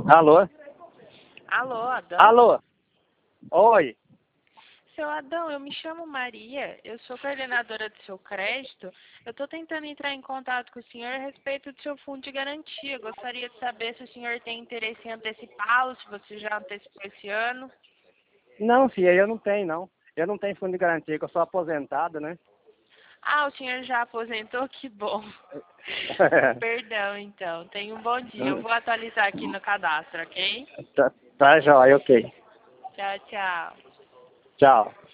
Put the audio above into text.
Alô? Alô, Adão? Alô? Oi. Seu Adão, eu me chamo Maria, eu sou coordenadora do seu crédito. Eu estou tentando entrar em contato com o senhor a respeito do seu fundo de garantia. Gostaria de saber se o senhor tem interesse em antecipá-lo, se você já antecipou esse ano. Não, filha, eu não tenho, não. Eu não tenho fundo de garantia, que eu sou aposentado, né? Ah, o senhor já aposentou? Que bom. Perdão, então. Tenha um bom dia. Eu vou atualizar aqui no cadastro, ok? Tá, tá jóia, ok. Tchau, tchau. Tchau.